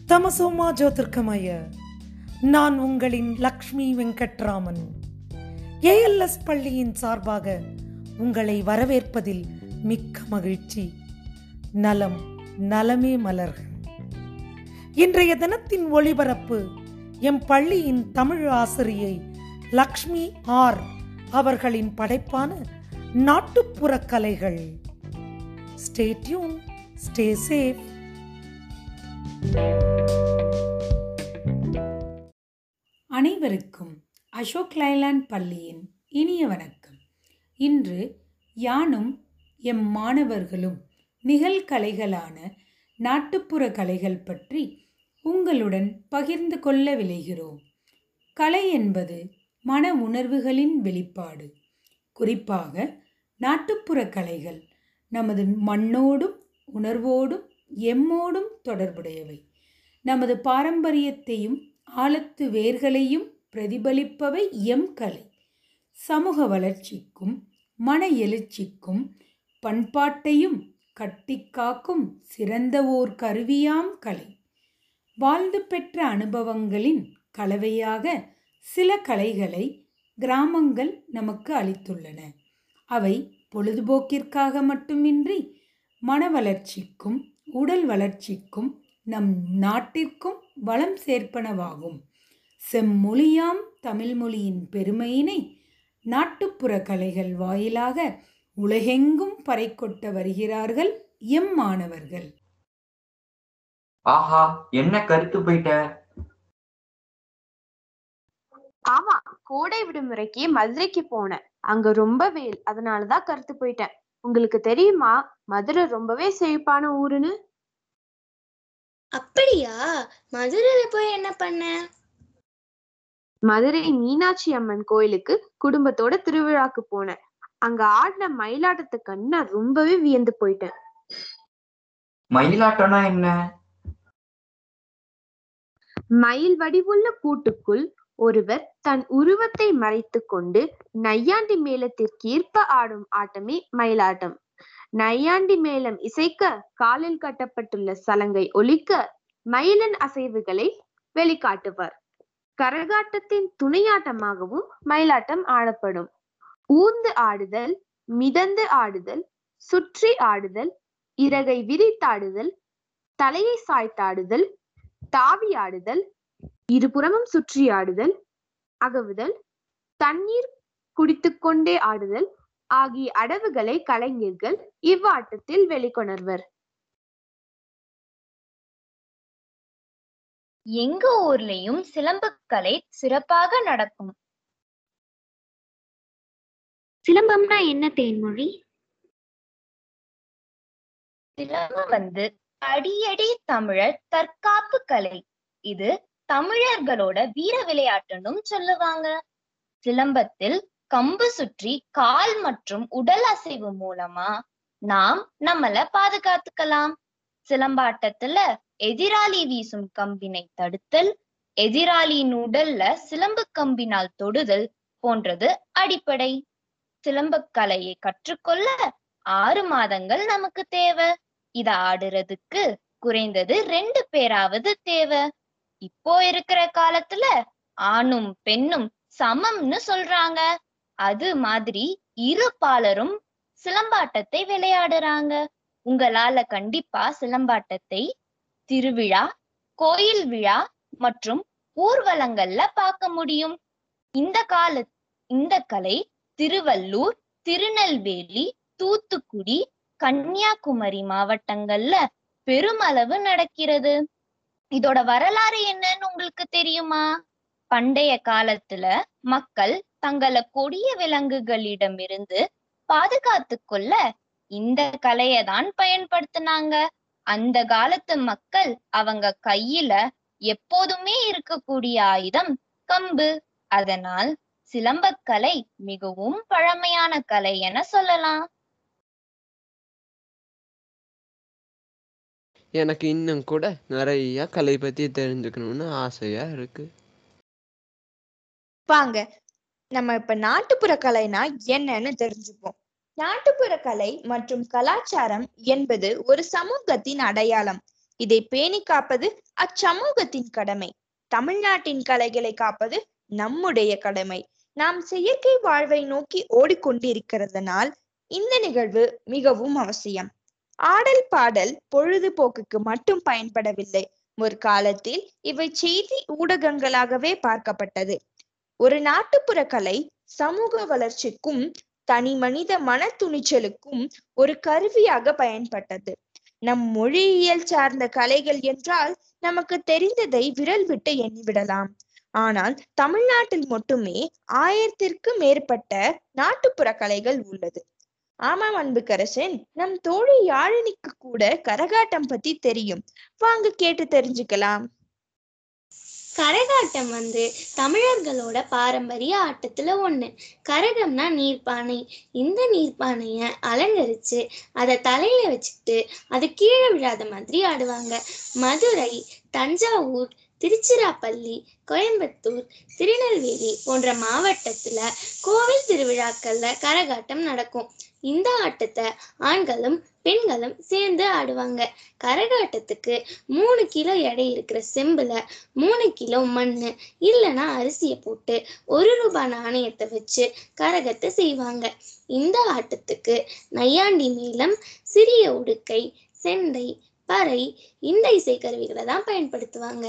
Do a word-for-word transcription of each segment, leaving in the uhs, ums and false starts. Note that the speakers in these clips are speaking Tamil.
தமசோமா ஜோதிர்கமய. நான் உங்களின் லக்ஷ்மி வெங்கட்ராமன். ஏஎல்எஸ் பள்ளியின் சார்பாக உங்களை வரவேற்பதில் மிக்க மகிழ்ச்சி. நலம் நலமே மலர்க. இன்றைய தினத்தின் ஒளிபரப்பு எம் பள்ளியின் தமிழ் ஆசிரியை லக்ஷ்மி ஆர் அவர்களின் படைப்பான நாட்டுப்புற கலைகள். Stay tune, stay safe. அனைவருக்கும் அசோக் லைலாண்ட் பள்ளியின் இனிய வணக்கம். இன்று யானும் எம் மாணவர்களும் நிகழ்கலைகளான நாட்டுப்புற கலைகள் பற்றி உங்களுடன் பகிர்ந்து கொள்ள விளைகிறோம். கலை என்பது மன உணர்வுகளின் வெளிப்பாடு. குறிப்பாக நாட்டுப்புற கலைகள் நமது மண்ணோடும் உணர்வோடும் எம்மோடும் தொடர்புடையவை. நமது பாரம்பரியத்தையும் ஆழத்து வேர்களையும் பிரதிபலிப்பவை எம் கலை. சமூக வளர்ச்சிக்கும் மன எழுச்சிக்கும் பண்பாட்டையும் கட்டிக்காக்கும் சிறந்த ஓர் கருவியாம் கலை. வாழ்ந்து பெற்ற அனுபவங்களின் கலவையாக சில கலைகளை கிராமங்கள் நமக்கு அளித்துள்ளன. அவை பொழுதுபோக்கிற்காக மட்டுமின்றி மன வளர்ச்சிக்கும் உடல் வளர்ச்சிக்கும் நம் நாட்டிற்கும் வளம் சேர்ப்பனவாகும். செம்மொழியாம் தமிழ்மொழியின் பெருமையினை நாட்டுப்புற கலைகள் வாயிலாக உலகெங்கும் பறைகொட்ட வருகிறார்கள் எம் மாணவர்கள். ஆஹா, என்ன கருத்து போயிட்ட? ஆமா, கோடை விடுமுறைக்கு மதுரைக்கு போனேன். அங்க ரொம்ப வெயில், அதனாலதான் கருத்து போயிட்டேன். உங்களுக்கு தெரியுமா மதுரை ரொம்பவே செழிப்பான ஊருன்னு? அப்படியா? மதுரையில போய் என்ன பண்ண? மதுரை மீனாட்சி அம்மன் கோயிலுக்கு குடும்பத்தோட திருவிழாக்கு போனேன். அங்க ஆடின மயிலாட்டத்தை கண்டு நான் ரொம்பவே வியந்து போயிட்டேன். மயிலாட்டம்னா என்ன? மயில் வடிவுள்ள கூட்டுக்குள் ஒருவர் தன் உருவத்தை மறைத்து கொண்டு நையாண்டி மேளத்திற்கு ஈர்ப்ப ஆடும் ஆட்டமே மயிலாட்டம். நையாண்டி மேளம் இசைக்க, காலில் கட்டப்பட்டுள்ள சலங்கை ஒலிக்க மயிலின் அசைவுகளை வெளிக்காட்டுவார். கரகாட்டத்தின் துணையாட்டமாகவும் மயிலாட்டம் ஆடப்படும். ஊந்து ஆடுதல், மிதந்து ஆடுதல், சுற்றி ஆடுதல், இறகை விரித்தாடுதல், தலையை சாய்த்தாடுதல், தாவி ஆடுதல், இருபுறமும் சுற்றி ஆடுதல், அகவுதல், தண்ணீர் குடித்துக்கொண்டே ஆடுதல் ஆகிய அடவுகளை கலைஞர்கள் இவ்வாட்டத்தில் வெளிக்கொணர்வர். எங்க ஊர்லயும் சிலம்பக்கலை சிறப்பாக நடக்கும். சிலம்பம்னா என்ன தேன்மொழி? சிலம்பம் வந்து அடியடி தமிழர் தற்காப்பு கலை. இது தமிழர்களோட வீர விளையாட்டுன்னு சொல்லுவாங்க. சிலம்பத்தில் கம்பு சுற்றி கால் மற்றும் உடல் அசைவு மூலமா நாம் நம்மள பாதுகாத்துக்கலாம். சிலம்பாட்டத்துல எதிராளி வீசும் கம்பினை தடுத்தல், எதிராளியின் உடல்ல சிலம்பு கம்பினால் தொடுதல் போன்றது அடிப்படை. சிலம்பக்கலையை கற்றுக்கொள்ள ஆறு மாதங்கள் நமக்கு தேவை. இத ஆடுறதுக்கு குறைந்தது ரெண்டு பேராவது தேவை. இப்போ இருக்கிற காலத்துல ஆணும் பெண்ணும் சமம்னு சொல்றாங்க. அது மாதிரி இரு பாலரும் சிலம்பாட்டத்தை விளையாடுறாங்க. உங்களால கண்டிப்பா சிலம்பாட்டத்தை திருவிழா, கோயில் விழா மற்றும் ஊர்வலங்கள்ல பார்க்க முடியும். இந்த கால இந்த கலை திருவள்ளூர், திருநெல்வேலி, தூத்துக்குடி, கன்னியாகுமரி மாவட்டங்கள்ல பெருமளவு நடக்கிறது. இதோட வரலாறு என்னன்னு உங்களுக்கு தெரியுமா? பண்டைய காலத்துல மக்கள் தங்களை கொடிய விலங்குகளிடமிருந்து பாதுகாத்து கொள்ள இந்த கலையை தான் பயன்படுத்தினாங்க. அந்த காலத்து மக்கள் அவங்க கையில எப்போதுமே இருக்கக்கூடிய ஆயுதம் கம்பு. அதனால் சிலம்பக்கலை மிகவும் பழமையான கலை என சொல்லலாம். எனக்கு இன்னும் கூட நிறைய கலை பத்தி தெரிஞ்சுக்கணும்னு ஆசையா இருக்கு. வாங்க நம்ம இப்ப நாட்டுப்புற கலைனா என்னன்னு தெரிஞ்சுப்போம். நாட்டுப்புற கலை மற்றும் கலாச்சாரம் என்பது ஒரு சமூகத்தின் அடையாளம். இதை பேணி காப்பது அச்சமூகத்தின் கடமை. தமிழ்நாட்டின் கலைகளை காப்பது நம்முடைய கடமை. நாம் செயற்கை வாழ்வை நோக்கி ஓடிக்கொண்டிருக்கிறதுனால் இந்த நிகழ்வு மிகவும் அவசியம். ஆடல் பாடல் பொழுதுபோக்குக்கு மட்டும் பயன்படவில்லை. ஒரு காலத்தில் இவை செய்தி ஊடகங்களாகவே பார்க்கப்பட்டது. ஒரு நாட்டுப்புற கலை சமூக வளர்ச்சிக்கும் தனி மனித மன துணிச்சலுக்கும் ஒரு கருவியாக பயன்பட்டது. நம் மொழியியல் சார்ந்த கலைகள் என்றால் நமக்கு தெரிந்ததை விரல் விட்டு எண்ணிவிடலாம். ஆனால் தமிழ்நாட்டில் மட்டுமே ஆயிரத்திற்கு மேற்பட்ட நாட்டுப்புற கலைகள் உள்ளது. ஆமாம் அன்புக்கரசன், நம் தோழி யாழினிக்கு கூட கரகாட்டம் பத்தி தெரியும். வாங்க கேட்டு தெரிஞ்சுக்கலாம். கரகாட்டம் வந்து தமிழர்களோட பாரம்பரிய ஆட்டத்துல ஒண்ணு. கரகம்னா நீர்ப்பானை. இந்த நீர்ப்பானைய அலங்கரிச்சு அதை தலையில வச்சுக்கிட்டு அது கீழே விழாத மாதிரி ஆடுவாங்க. மதுரை, தஞ்சாவூர், திருச்சிராப்பள்ளி, கோயம்புத்தூர், திருநெல்வேலி போன்ற மாவட்டத்துல கோவில் திருவிழாக்கள்ல கரகாட்டம் நடக்கும். இந்த ஆட்டத்தை ஆண்களும் பெண்களும் சேர்ந்து ஆடுவாங்க. கரகாட்டத்துக்கு மூணு கிலோ எடை இருக்கிற செம்புல மூணு கிலோ மண்ணு இல்லைன்னா அரிசியை போட்டு ஒரு ரூபாய் நாணயத்தை வச்சு கரகத்தை செய்வாங்க. இந்த ஆட்டத்துக்கு நையாண்டி மேளம், சிறிய உடுக்கை, செண்டை, பறை இந்த இசைக்கருவிகளை தான் பயன்படுத்துவாங்க.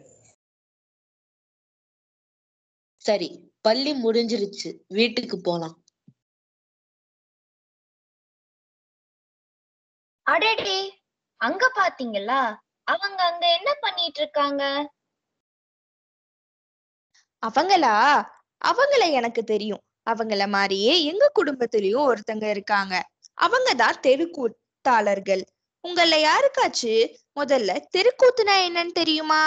சரி, பள்ளி முடிஞ்சிருச்சு, வீட்டுக்கு போலாம். அடடே, அங்க பாத்தீங்களா? அவங்க அங்க என்ன பண்ணிட்டு இருக்காங்க? அவங்களா? அவங்கள எனக்கு தெரியும். அவங்கள மாதிரியே எங்க குடும்பத்திலயும் ஒருத்தங்க இருக்காங்க. அவங்கதான் தெருக்கூத்தாளர்கள். உங்கள யாருக்காச்சு முதல்ல தெருக்கூத்துனா என்னன்னு தெரியுமா?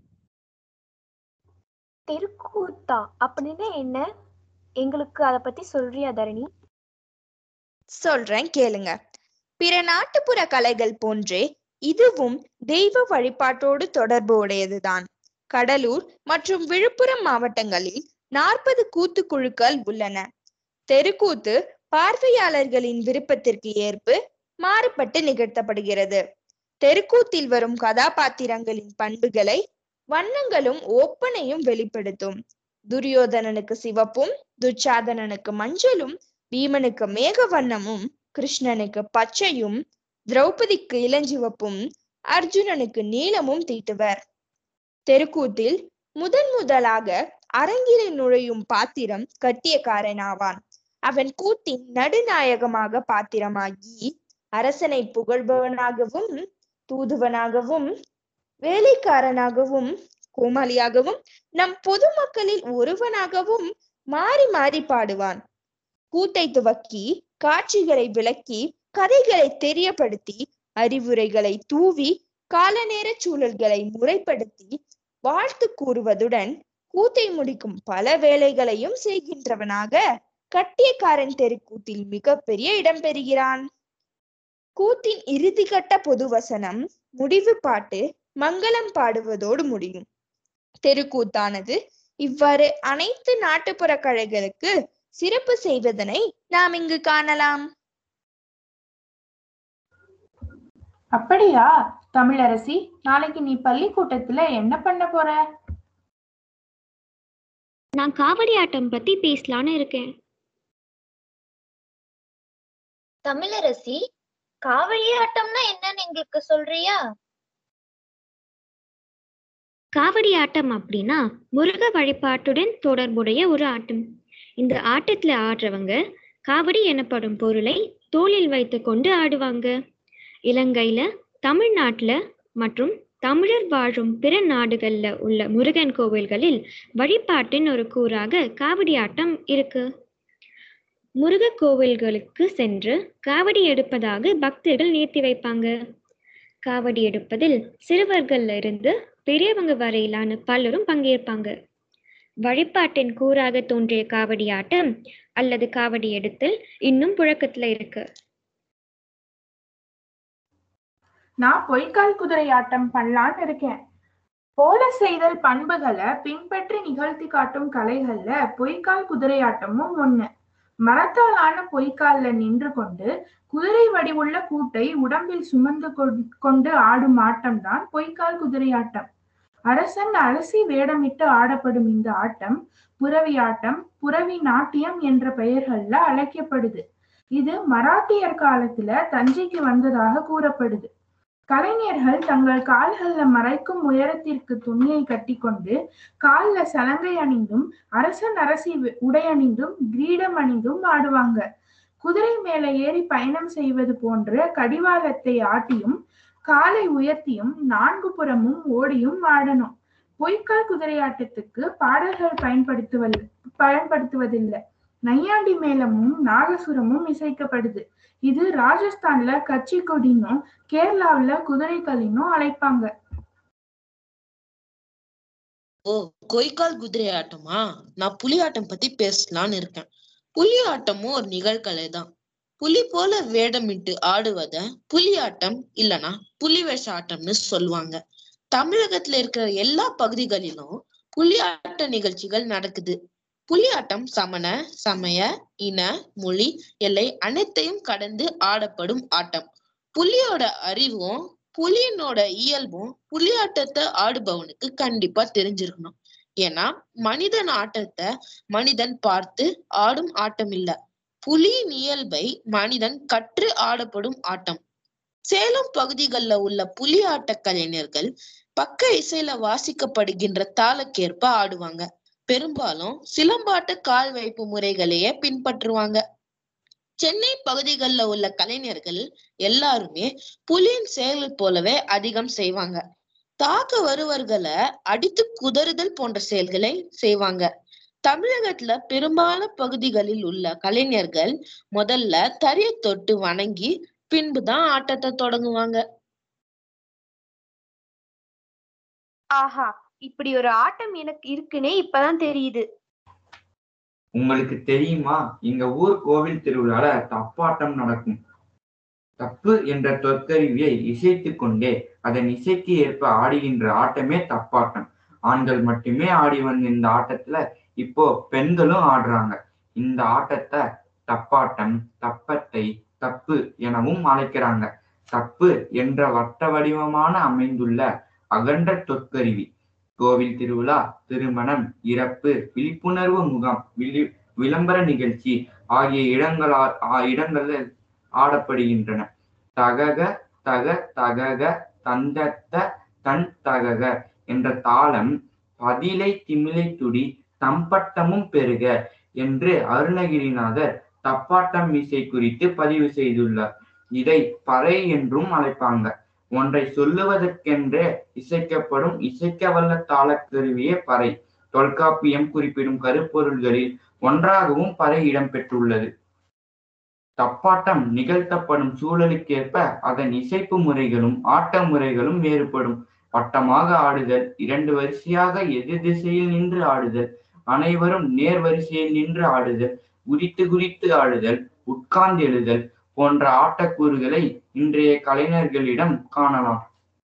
தெருக்கூத்தா அப்படின்னா என்ன? எங்களுக்கு அத பத்தி சொல்றியா தரணி? சொல்றேன் கேளுங்க. பிற நாட்டுப்புற கலைகள் போன்றே இதுவும் தெய்வ வழிபாட்டோடு தொடர்பு உடையதுதான். கடலூர் மற்றும் விழுப்புரம் மாவட்டங்களில் நாற்பது கூத்து குழுக்கள் உள்ளன. தெருக்கூத்து பார்வையாளர்களின் விருப்பத்திற்கு ஏற்ப மாறுபட்டு நிகழ்த்தப்படுகிறது. தெருக்கூத்தில் வரும் கதாபாத்திரங்களின் பண்புகளை வண்ணங்களும் ஒப்பனையும் வெளிப்படுத்தும். துரியோதனனுக்கு சிவப்பும், துச்சாதனனுக்கு மஞ்சளும், பீமனுக்கு மேக வண்ணமும், கிருஷ்ணனுக்கு பச்சையும், திரௌபதிக்கு இளஞ்சிவப்பும், அர்ஜுனனுக்கு நீலமும் தீட்டுவர். தெருக்கூத்தில் முதன் முதலாக அரங்கிலே நுழையும் பாத்திரம் கட்டியக்காரனாவான். அவன் கூத்தின் நடுநாயகமாக பாத்திரமாகி அரசனை புகழ்பவனாகவும், தூதுவனாகவும், வேலைக்காரனாகவும், கோமாளியாகவும், நம் பொதுமக்களில் ஒருவனாகவும் மாறி மாறி பாடுவான். கூத்தை துவக்கி காட்சிகளை விளக்கி கதைகளை தெரியப்படுத்தி அறிவுரைகளை தூவி காலநேர சூழல்களை முறைப்படுத்தி வாழ்த்து கூறுவதுடன் கூத்தை முடிக்கும் பல வேலைகளையும் செய்கின்றவனாக கட்டியக்காரன் தெருக்கூத்தில் மிக பெரிய இடம் பெறுகிறான். கூத்தின் இறுதிக்கட்ட பொது வசனம், முடிவு பாட்டு, மங்களம் பாடுவதோடு முடியும். தெருக்கூத்தானது இவ்வாறு அனைத்து நாட்டுப்புற கலைகளுக்கு சிறப்பு செய்வதனை நாம் இங்கு காணலாம். அப்படியா தமிழரசி? நாளைக்கு நீ பள்ளிக்கூட்டத்துல என்ன பண்ண போற? நான் காவடி ஆட்டம் பத்தி பேசலான்னு இருக்கேன். தமிழரசி, காவடி ஆட்டம்னா என்னன்னு எங்களுக்கு சொல்றியா? காவடி ஆட்டம் அப்படின்னா முருக வழிபாட்டுடன் தொடர்புடைய ஒரு ஆட்டம். இந்த ஆட்டத்துல ஆடுறவங்க காவடி எனப்படும் பொருளை தோளில் வைத்து கொண்டு ஆடுவாங்க. இலங்கையில, தமிழ்நாட்டுல மற்றும் தமிழர் வாழும் பிற நாடுகள்ல உள்ள முருகன் கோவில்களில் வழிபாட்டின் ஒரு கூறாக காவடி ஆட்டம் இருக்கு. முருக கோவில்களுக்கு சென்று காவடி எடுப்பதாக பக்தர்கள் நிறுத்தி வைப்பாங்க. காவடி எடுப்பதில் சிறுவர்கள்ல இருந்து பெரியவங்க வரையிலான பலரும் பங்கேற்பாங்க. வழிபாட்டின் கூறாக தோன்றிய காவடி ஆட்டம் அல்லது காவடி எடுத்தல் இன்னும் புழக்கத்துல இருக்கு. நான் பொய்க்கால் குதிரை ஆட்டம் பண்ணலான்னு இருக்கேன். போல செய்தல் பண்புகளை பின்பற்றி நிகழ்த்தி காட்டும் கலைகள்ல பொய்க்கால் குதிரை ஆட்டமும் ஒண்ணு. மரத்தால் ஆன பொய்க்கால்ல நின்று கொண்டு குதிரை வடிவுள்ள கூட்டை உடம்பில் சுமந்து கொண்டு ஆடும் ஆட்டம்தான் பொய்க்கால் குதிரையாட்டம். அரசன் அரசி வேடமிட்டு ஆடப்படும் இந்த ஆட்டம் புரவி ஆட்டம், புரவி நாட்டியம் என்ற பெயர்கள்ல அழைக்கப்படுது. இது மராட்டியர் காலத்துல தஞ்சைக்கு வந்ததாக கூறப்படுது. கலைஞர்கள் தங்கள் கால்கள்ல மறைக்கும் உயரத்திற்கு துணியை கட்டி கொண்டு கால்ல சலங்கை அணிந்தும் அரசன் அரசி உடை அணிந்தும் கிரீடம் அணிந்தும் ஆடுவாங்க. குதிரை மேல ஏறி பயணம் செய்வது போன்ற கடிவாளத்தை ஆட்டியும் காலை உயர்த்தியும் நான்கு புறமும் ஓடியும் ஆடணும். பொய்க்கால் குதிரையாட்டத்துக்கு பாடல்கள் பயன்படுத்துவல் பயன்படுத்துவதில்லை. நையாண்டி மேளமும் நாகசுரமும் இசைக்கப்படுது. இது ராஜஸ்தான்ல கச்சி கொடினும் கேரளாவில குதிரைகளினும் அழைப்பாங்க. ஓ, பொய்க்கால் குதிரை ஆட்டமா? நான் புலி ஆட்டம் பத்தி பேசலான்னு இருக்கேன். புலி ஆட்டமும் ஒரு நிகழ்கலை தான். புலி போல வேடமிட்டு ஆடுவத புலி ஆட்டம் இல்லனா புலி வேஷ ஆட்டம்னு சொல்லுவாங்க. தமிழகத்துல இருக்கிற எல்லா பகுதிகளிலும் புலி ஆட்ட நிகழ்ச்சிகள் நடக்குது. புலியாட்டம் சமண, சமய, இன, மொழி எல்லை அனைத்தையும் கடந்து ஆடப்படும் ஆட்டம். புலியோட அறிவும் புலியினோட இயல்பும் புலியாட்டத்தை ஆடுபவனுக்கு கண்டிப்பா தெரிஞ்சிருக்கணும். ஏன்னா மனிதன் ஆட்டத்தை மனிதன் பார்த்து ஆடும் ஆட்டம் இல்ல, புலியின் இயல்பை மனிதன் கற்று ஆடப்படும் ஆட்டம். சேலம் பகுதிகளில் உள்ள புலி ஆட்ட கலைஞர்கள் பக்க இசையில வாசிக்கப்படுகின்ற தாளக்கேற்ப ஆடுவாங்க. பெரும்பாலும் சிலம்பாட்ட கால் வைப்பு முறைகளையே பின்பற்றுவாங்க. சென்னை பகுதிகளில் உள்ள கலைஞர்கள் எல்லாருமே புலியின் செயல் போலவே அதிகம் செய்வாங்க. தாக்க வருவர்களை அடித்து குதறுதல் போன்ற செயல்களை செய்வாங்க. தமிழகத்துல பெரும்பாலான பகுதிகளில் உள்ள கலைஞர்கள் முதல்ல தறியை தொட்டு வணங்கி பின்புதான் ஆட்டத்தை தொடங்குவாங்க. ஆஹா, இப்படி ஒரு ஆட்டம் எனக்கு இருக்குன்னே இப்பதான் தெரியுது. உங்களுக்கு தெரியுமா, எங்க ஊர் கோவில் திருவிழால தப்பாட்டம் நடக்கும். தப்பு என்ற சொற்கருவியை இசைத்து கொண்டே அதன் இசைக்கு ஏற்ப ஆடுகின்ற ஆட்டமே தப்பாட்டம். ஆண்கள் மட்டுமே ஆடி வந்த இந்த ஆட்டத்துல இப்போ பெண்களும் ஆடுறாங்க. இந்த ஆட்டத்தை தப்பாட்டம், தப்பத்தை, தப்பு எனவும் அழைக்கிறாங்க. தப்பு என்ற வட்ட வடிவமான அமைந்துள்ள அகன்ற சொற்கருவி கோவில் திருவிழா, திருமணம், இறப்பு, விழிப்புணர்வு முகாம், விழி விளம்பர நிகழ்ச்சி ஆகிய இடங்களால் இடங்களில் ஆடப்படுகின்றன. தகக தக தகக தந்தத்த தன் தகக என்ற தாளம் பதிலை திமிலை துடி தம்பட்டமும் பெருக என்று அருணகிரிநாதர் தப்பாட்டம் இசை குறித்து பதிவு செய்துள்ளார். இதை பறை என்றும் அழைப்பாங்க. ஒன்றை சொல்லுவதற்கென்றே இசைக்கப்படும் இசைக்க வல்ல தாளக்கருவியே பறை. தொல்காப்பியம் குறிப்பிடும் கருப்பொருள்களில் ஒன்றாகவும் பறை இடம்பெற்றுள்ளது. தப்பாட்டம் நிகழ்த்தப்படும் சூழலுக்கேற்ப அதன் இசைப்பு முறைகளும் ஆட்ட முறைகளும் வேறுபடும். வட்டமாக ஆடுதல், இரண்டு வரிசையாக எதிர் திசையில் நின்று ஆடுதல், அனைவரும் நேர் வரிசையில் நின்று ஆடுதல், குறித்து குறித்து ஆடுதல், உட்கார்ந்து எழுதல் போன்ற ஆட்டக்கூறுகளை இன்றைய கலைஞர்களிடம் காணலாம்.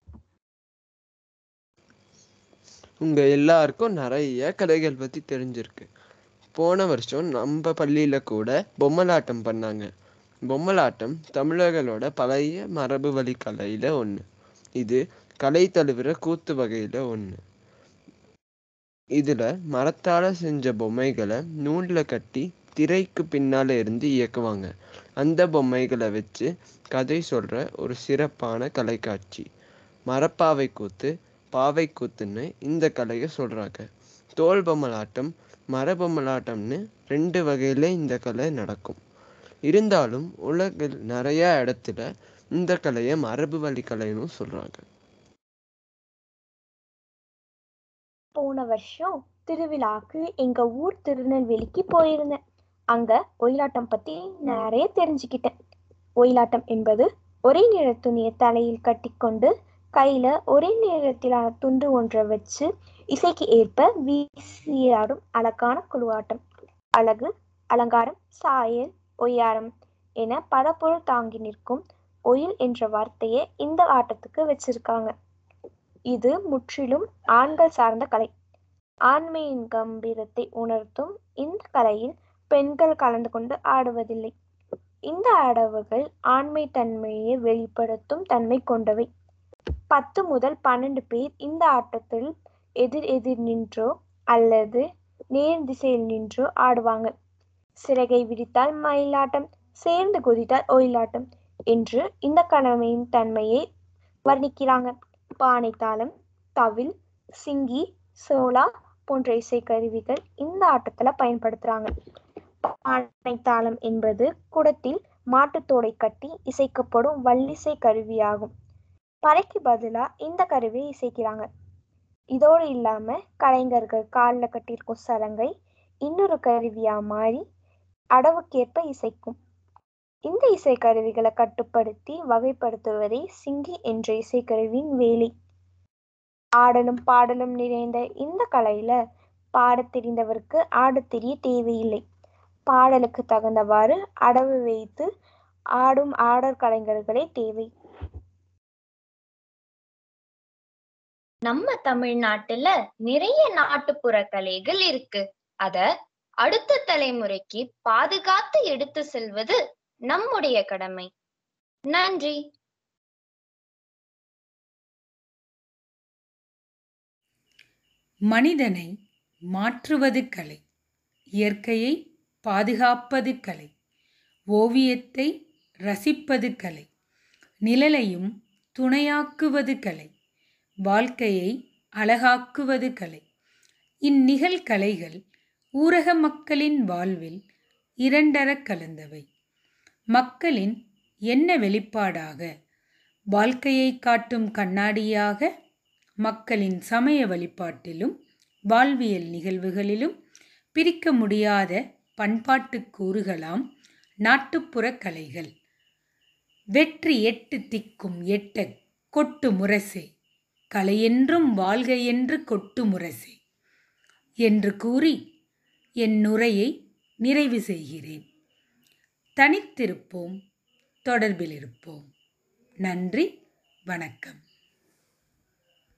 உங்க எல்லாருக்கும் நிறைய கலைகள் பத்தி தெரிஞ்சிருக்கு. போன வருஷம் நம்ம பள்ளியில கூட பொம்மலாட்டம் பண்ணாங்க. பொம்மலாட்டம் தமிழர்களோட பழைய மரபு வழி கலையில ஒண்ணு. இது கலை தழுவிற கூத்து வகையில ஒண்ணு. இதுல மரத்தால செஞ்ச பொம்மைகளை நூல்ல கட்டி திரைக்கு பின்னால இருந்து இயக்குவாங்க. அந்த பொம்மைகளை வச்சு கதை சொல்ற ஒரு சிறப்பான கலை காட்சி மரப்பாவை கூத்து, பாவை கூத்துன்னு இந்த கலையை சொல்றாங்க. தோல் பொம்மலாட்டம், மரபொம்மலாட்டம்னு ரெண்டு வகையில இந்த கலை நடக்கும். இருந்தாலும் உலகில் நிறைய இடத்துல இந்த கலையை மரபு வழி கலைன்னு சொல்றாங்க. போன வருஷம் திருவிழாக்கு எங்க ஊர் திருநெல்வேலிக்கு போயிருந்தேன். அங்க ஒயிலாட்டம் பத்தி நிறைய தெரிஞ்சுக்கிட்டேன். ஒயிலாட்டம் என்பது ஒரே நிற துணியை தலையில் கட்டிக்கொண்டு கையில ஒரே நிறத்திலான துண்டு ஒன்றை வச்சு இசைக்கு ஏற்ப வீசியாடும் அழகான குழுவாட்டம். அழகு, அலங்காரம், சாயல், ஒய்யாரம் என பல பொருள் தாங்கி நிற்கும் ஒயில் என்ற வார்த்தையை இந்த ஆட்டத்துக்கு வச்சிருக்காங்க. இது முற்றிலும் ஆண்கள் சார்ந்த கலை. ஆண்மையின் கம்பீரத்தை உணர்த்தும் இந்த கலையில் பெண்கள் கலந்து கொண்டு ஆடுவதில்லை. இந்த அடவுகள் ஆண்மை தன்மையை வெளிப்படுத்தும் தன்மை கொண்டவை. பத்து முதல் பன்னெண்டு பேர் இந்த ஆட்டத்தில் எதிர் எதிர் நின்றோ அல்லது நேர் திசையில் நின்றோ ஆடுவாங்க. சிறகை விரித்தால் மயிலாட்டம், சேர்ந்து குதித்தால் ஒயிலாட்டம் என்று இந்த கடமையின் தன்மையை வர்ணிக்கிறாங்க. பானை தாளம், தவில், சிங்கி, சோளா போன்ற இசைக்கருவிகள் இந்த ஆட்டத்துல பயன்படுத்துறாங்க. பானை தாளம் என்பது குடத்தில் மாட்டுத்தோடை கட்டி இசைக்கப்படும் வள்ளிசை கருவியாகும். பறைக்கு பதிலா இந்த கருவியை இசைக்கிறாங்க. இதோடு இல்லாம கலைஞர்கள் காலில் கட்டியிருக்கும் சலங்கை இன்னொரு கருவியா மாறி அடவுக்கேற்ப இசைக்கும். இந்த இசைக்கருவிகளை கட்டுப்படுத்தி வகைப்படுத்துவதே சிங்கி என்ற இசைக்கருவியின் வேலை. ஆடலும் பாடலும் நிறைந்த இந்த கலையில பாடத் தெரிந்தவருக்கு ஆடத் தெரிய தேவையில்லை. பாடலுக்கு தகுந்தவாறு அடவு வைத்து ஆடும் ஆடற் கலைஞர்களே தேவை. நம்ம தமிழ்நாட்டுல நிறைய நாட்டுப்புற கலைகள் இருக்கு. அத அடுத்த தலைமுறைக்கு பாதுகாத்து எடுத்து செல்வது நம்முடைய கடமை. நன்றி. மனிதனை மாற்றுவது கலை, இயற்கையை பாதுகாப்பது கலை, ஓவியத்தை ரசிப்பது கலை, நிழலையும் துணையாக்குவது கலை, வாழ்க்கையை அழகாக்குவது கலை. இந்நிகழ்கலைகள் ஊரக மக்களின் வாழ்வில் இரண்டர கலந்தவை. மக்களின் எண்ண வெளிப்பாடாக, வாழ்க்கையை காட்டும் கண்ணாடியாக, மக்களின் சமய வழிபாட்டிலும் வாழ்வியல் நிகழ்வுகளிலும் பிரிக்க முடியாத பண்பாட்டு கூறுகளாம் நாட்டுப்புற கலைகள். வெற்றி எட்டு திக்கும் எட்ட கொட்டு முரசே, கலையென்றும் வாழ்க என்று கொட்டு முரசே என்று கூறி என் உரையை நிறைவு செய்கிறேன். தனித்திருப்போம், தொடர்பில் இருப்போம். நன்றி, வணக்கம்.